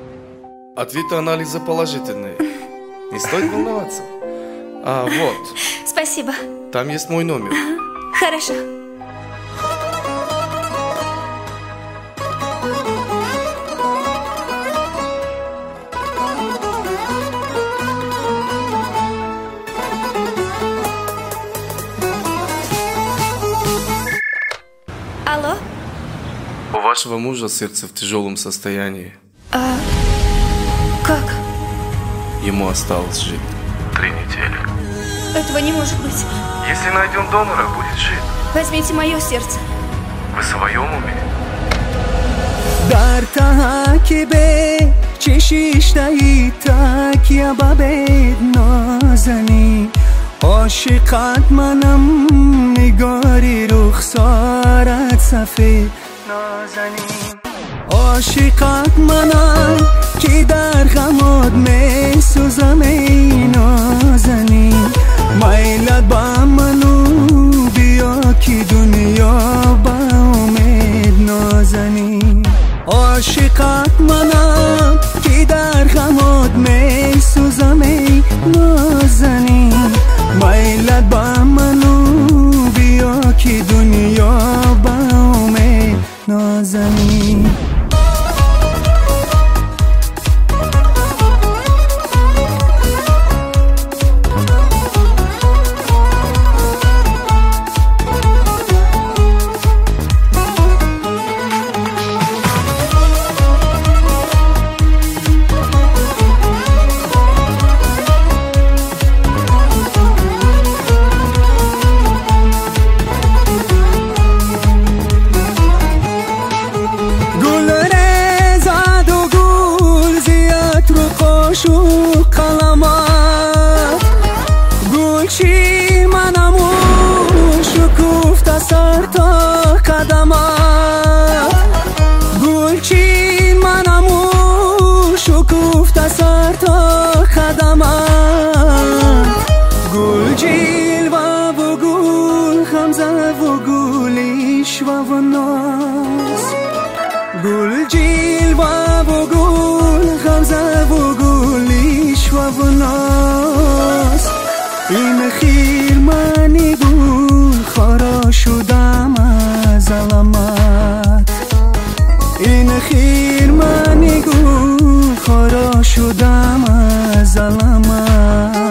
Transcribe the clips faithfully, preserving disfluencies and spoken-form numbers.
Ответы анализа положительные. Не стоит волноваться. А, вот. Спасибо. Там есть мой номер. Хорошо. Алло? У вашего мужа сердце в тяжелом состоянии. А как? Ему осталось жить три недели. Этого не может быть. Если найдем донора, будет жить. Возьмите мое сердце. Вы в своем уме? در تحکیب چشیش دهی تکیه ببید نازنی عاشقت منم نگاری رخسارت سفید نازنی عاشقت منم که در غمات می سوزم ای نازنی میلت با منو بیا که دنیا با امید نازنی عاشقت منم که در غمات می سوزم ای نازنی میلت با منو بیا که دنیا با امید نازنی گل جلوه و گل غمزه و گلیش و ناز این خیر منی گل خارا شدم از علامت این خیر منی گل خارا شدم از علامت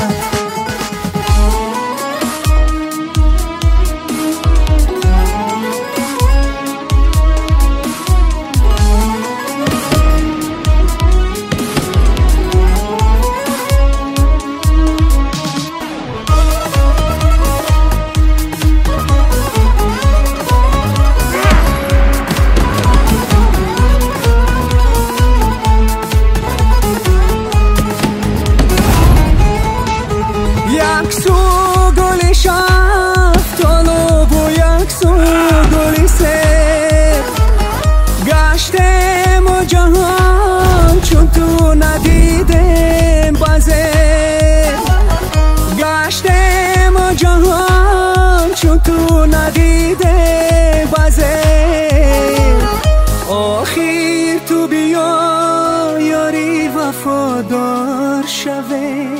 وفادار شوه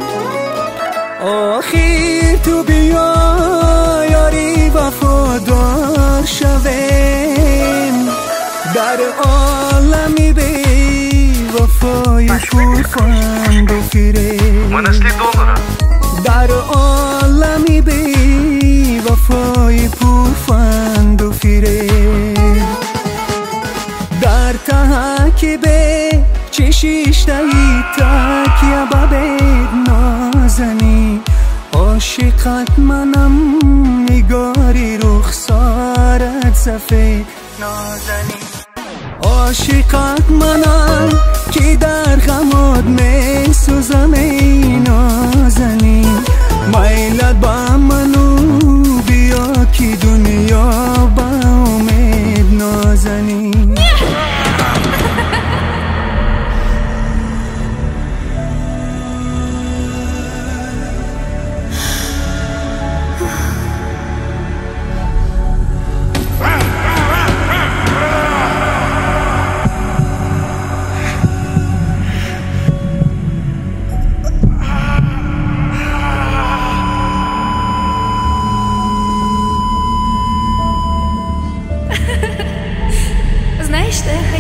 آخر تو بیا یاری وفادار شویم در عالمی بی وفای پرفند و فریب در عالمی بی وفای پرفند و فریب در تحکیب چشیش دهی تکیه ببید نازنی عاشقت منم نگاری رخسارت سفید نازنی عاشقت منم که در غمات می سوزم ای نازنی میلت با منو بیا که دنیا با امید نازنی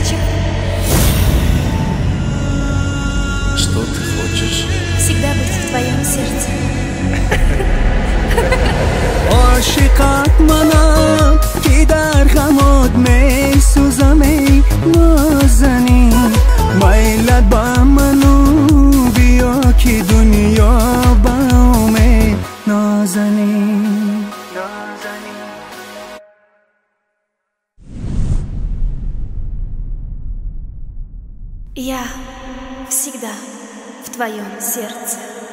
хочу. Что ты хочешь? Всегда быть в твоем сердце. عاشقت منم که در غمات می سوزم ای نازنین میلت با منو بیا که دنیا با می نازنین Я всегда в твоем сердце.